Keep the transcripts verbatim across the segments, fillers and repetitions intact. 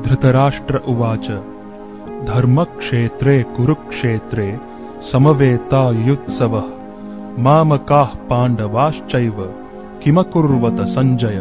धृतराष्ट्र उवाच धर्मक्षेत्रे कुरुक्षेत्रे समवेतायुत्सवः मामकाः पाण्डवाश्चैव किमकुर्वत संजय।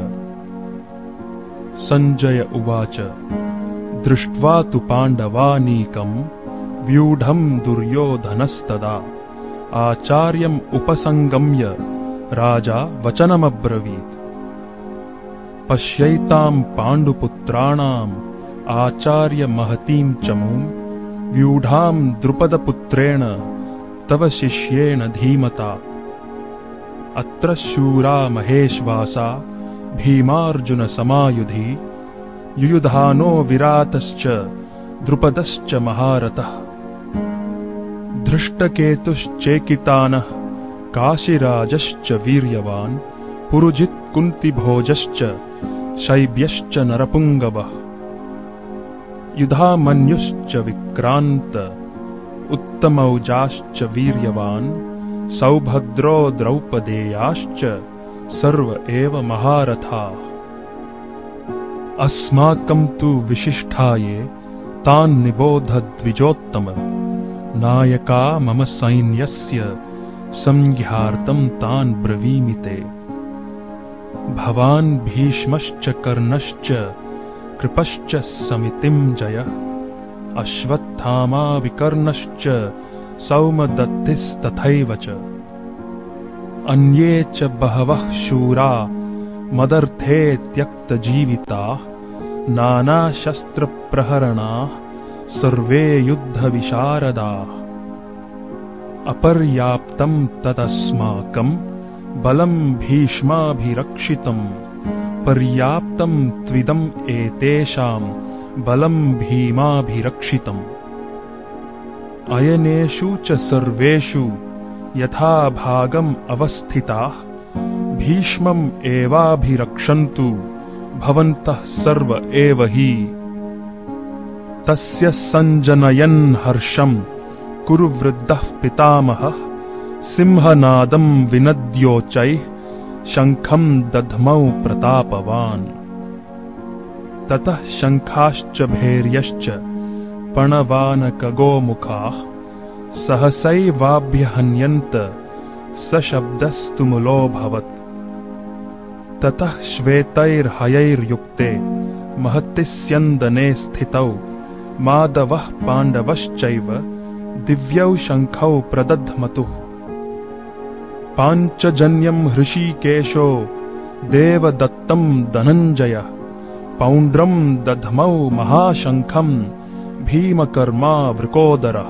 संजय उवाच दृष्ट्वा तु पाण्डवानीकं व्यूढं दुर्योधनस्तदा आचार्यम् उपसंगम्य राजा वचनमब्रवीत्। पश्यैतां पाण्डुपुत्राणाम् आचार्य महतीं चमूं व्यूढां द्रुपदपुत्रेण तव शिष्येण धीमता। अत्र शूरा महेश्वासा भीमार्जुन समायुधि युयुधानो विराटश्च द्रुपदश्च महारथः। धृष्टकेतुश्चेकितानः काशीराजश्च वीर्यवान् पुरुजित् कुन्तिभोजश्च शैब्यश्च नरपुङ्गवः। युधामन्युश्च विक्रान्त उत्तमौजाश्च वीर्यवान् सौभद्रो द्रौपदेयाश्च सर्व एव महारथाः। अस्माकं तु विशिष्टाये तान् निबोध द्विजोत्तम नायका मम सैन्यस्य संज्ञार्थं तान् ब्रवीमि ते। भवान् भीष्मश्च कर्णश्च कृपश्च समितिं जयः अश्वत्थामा विकर्णश्च सौमदत्तिस्तथैव च। अन्ये च बहवः शूरा मदर्थे त्यक्तजीविताः नानाशस्त्रप्रहरणाः सर्वे युद्धविशारदाः। अपर्याप्तं तदस्माकं बलं भीष्माभिरक्षितं पर्याप्तं त्विदम् एतेषां बलं भीमाभिरक्षितम्। अयनेषु च सर्वेषु यथा भागम् अवस्थिताः भीष्मम् एवाभिरक्षन्तु भवन्तः सर्व एव हि। तस्य संजनयन् हर्षम् कुरु वृद्धः पितामहः सिंहनादं विनद्योच्चैः शङ्खं दध्मौ प्रतापवान्। ततः शङ्खाश्च भैर्यश्च पणवानकगोमुखाः सहसैवाभ्यहन्यन्त सशब्दस्तुमुलोऽभवत्। ततः श्वेतैर्हयैर्युक्ते महति स्यन्दने स्थितौ माधवः पाण्डवश्चैव दिव्यौ शङ्खौ प्रदध्मतुः। पाञ्चजन्यं हृषीकेशो देवदत्तं धनञ्जयः पौण्ड्रं दध्मौ महाशङ्खं भीमकर्मा वृकोदरः।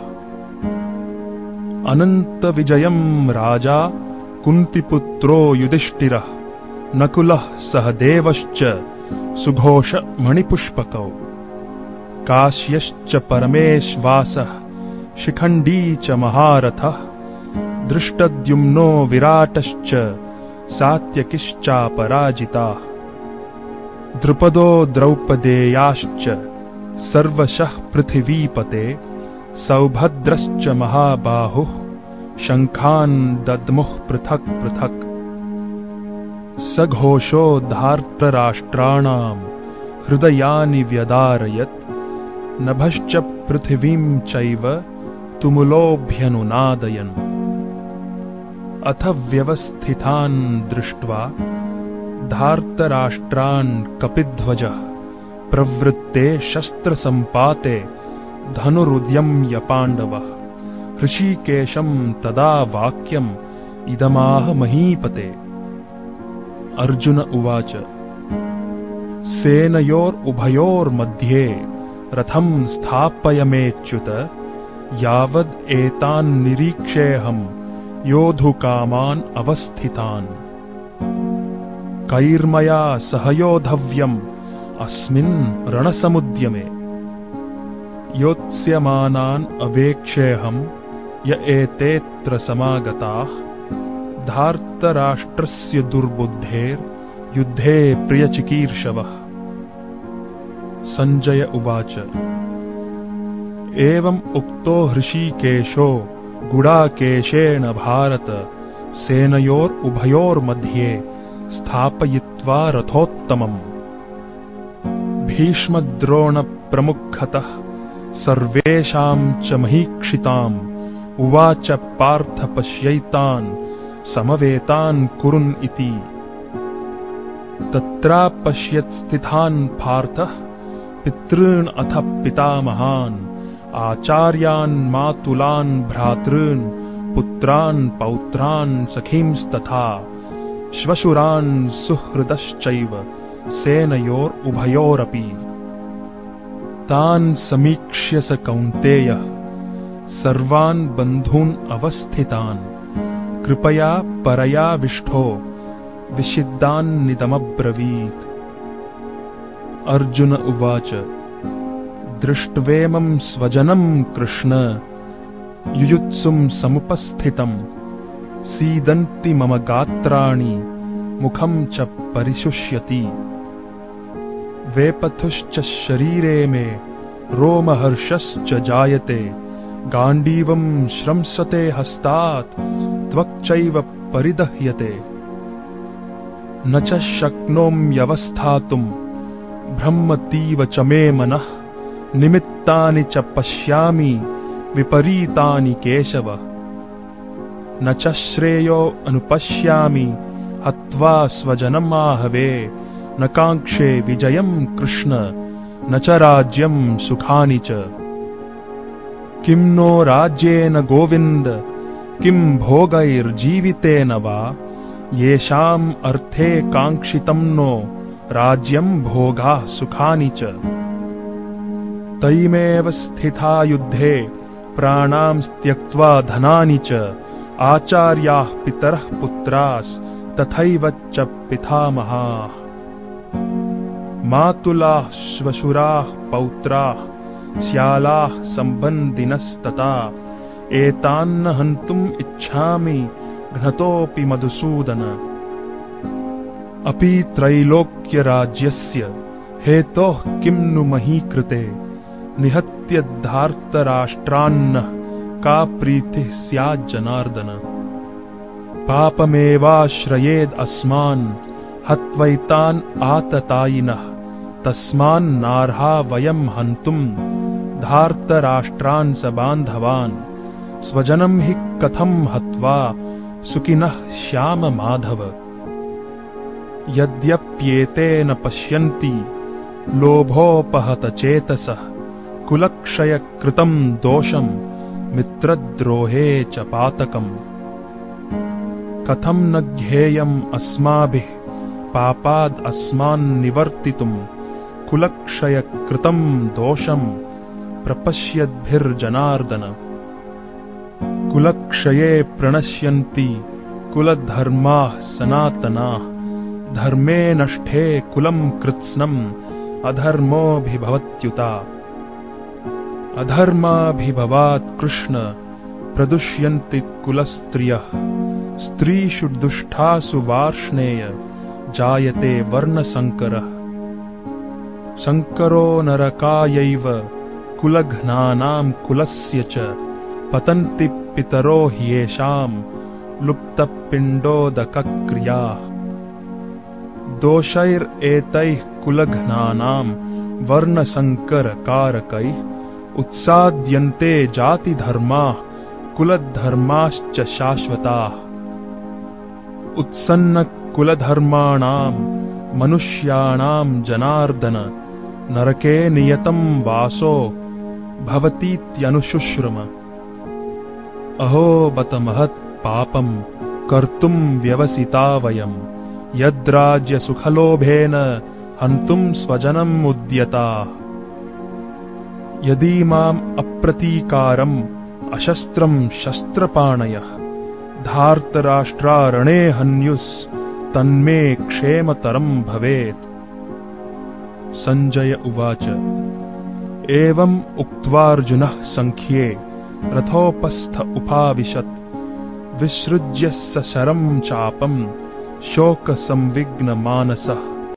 अनन्तविजयं राजा कुन्तिपुत्रो युधिष्ठिरः नकुलः सहदेवश्च सुघोष मणिपुष्पकौ। काश्यश्च परमेश्वासः शिखण्डी च महारथः दृष्टद्युम्नो विराटश्च सात्यकिश्चापराजिताः। द्रुपदो द्रौपदेयाश्च सर्वशः पृथिवीपते सौभद्रश्च महाबाहुः शङ्खान् दद्मुः पृथक् पृथक्। सघोषो धार्तराष्ट्राणां हृदयानि व्यदारयत् नभश्च पृथिवीं चैव तुमुलोऽभ्यनुनादयन्। अथ व्यवस्थितान् दृष्ट्वा धार्तराष्ट्रान् कपिध्वजः प्रवृत्ते शस्त्रसम्पाते धनुरुद्यम्य पाण्डवः। हृषीकेशं तदा वाक्यम् इदमाह महीपते। अर्जुन उवाच सेनयोरुभयोर्मध्ये रथं स्थापयमेच्युत यावद् एतान् निरीक्षेऽहं योद्धुकामान् अवस्थितान्। कैर्मया सहयोद्धव्यम् अस्मिन् रणसमुद्यमे योत्स्यमानान् अवेक्षेऽहं य एतेऽत्र समागताः धार्तराष्ट्रस्य दुर्बुद्धेर्युद्धे प्रियचिकीर्षवः। संजय उवाच एवम् उक्तो हृषीकेशो गुडाकेशेन भारत सेनयोरुभयोर्मध्ये स्थापयित्वा रथोत्तमम्। भीष्मद्रोणप्रमुखतः सर्वेषां च महीक्षिताम् उवाच पार्थ पश्यैतान् समवेतान् कुरुन् इति। तत्रापश्यत् स्थितान् पार्थः पितॄन् अथ पितामहान् आचार्यान् मातुलान् भ्रातॄन् पुत्रान् पौत्रान् सखींस्तथा श्वशुरान् सुहृदश्चैव सेनयोरुभयोरपि। तान् समीक्ष्य स कौन्तेयः सर्वान् बन्धून् अवस्थितान् कृपया परयाविष्ठो विषिद्दान्निदमब्रवीत्। अर्जुन उवाच दृष्ट्वेमं स्वजनं कृष्ण युयुत्सुं समुपस्थितम् सीदन्ति मम गात्राणि मुखं च परिशुष्यति। वेपथुश्च शरीरे मे रोमहर्षश्च जायते गाण्डीवं श्रंसते हस्तात् त्वक्चैव परिदह्यते। न च शक्नोम्यवस्थातुं ब्रह्मतीव च मे मनः निमित्तानि च पश्यामि विपरीतानि केशव। न च श्रेयो अनुपश्यामि हत्वा स्वजनमाहवे न काङ्क्षे विजयं कृष्ण न च राज्यं सुखानि च। किं नो राज्येन गोविन्द किं भोगैर्जीवितेन वा येषाम् अर्थे काङ्क्षितं नो राज्यं भोगाः सुखानि च। तैमेव स्थिता युद्धे प्राणां त्यक्त्वा धनानि च आचार्याः पितरः पुत्रास् तथैव च पितामहाः। मातुलाः श्वशुराः पौत्राः श्यालाः सम्बन्धिनस्तथा एतान्न हन्तुम् इच्छामि घ्नतोऽपि मधुसूदन। अपि त्रैलोक्यराज्यस्य हेतोः किं नु मही कृते निहत्य धार्तराष्ट्रान्नः का प्रीतिः स्याज्जनार्दन। पापमेवाश्रयेद् अस्मान् हत्वैतान् आततायिनः तस्मान्नार्हा वयं हन्तुं धार्तराष्ट्रान् सबान्धवान् स्वजनं हि कथं हत्वा सुखिनः श्याम माधव। यद्यप्येते न पश्यन्ति लोभोपहत चेतसः कुलक्षयकृतं दोषं मित्रद्रोहे च पातकम्। कथं न ज्ञेयम् अस्माभिः पापाद् अस्मान् निवर्तितुं कुलक्षयकृतं दोषं प्रपश्यद्भिर्जनार्दन। कुलक्षये प्रणश्यन्ति कुलधर्माः सनातनाः धर्मे नष्टे कुलं कृत्स्नम् अधर्मोऽभिभवत्युता। अधर्माभिभवात् कृष्ण प्रदुष्यन्ति कुलस्त्रियः स्त्रीषु दुष्टासु वार्ष्णेय जायते वर्णसङ्करः। सङ्करो नरकायैव कुलघ्नानां कुलस्य च पतन्ति पितरो ह्येषां लुप्तपिण्डोदकक्रियाः। दोषैरेतैः कुलघ्नानां वर्णसङ्करकारकैः उत्साद्यन्ते जातिधर्माः कुलधर्माश्च शाश्वताः। उत्सन्नकुलधर्माणां मनुष्याणां जनार्दन नरके नियतं वासो भवतीत्यनुशुश्रुम। अहो बत महत् पापं कर्तुं व्यवसिता वयं यद्राज्यसुखलोभेन हन्तुं स्वजनम् उद्यताः। यदि माम् अप्रतीकारम् अशस्त्रं शस्त्रपाणयः धार्तराष्ट्रारणे हन्युस् तन्मे क्षेमतरं भवेत्। सञ्जय उवाच एवम् उक्त्वार्जुनः सङ्ख्ये रथोपस्थ उपाविशत् विसृज्य सशरं चापं शोकसंविघ्नमानसः।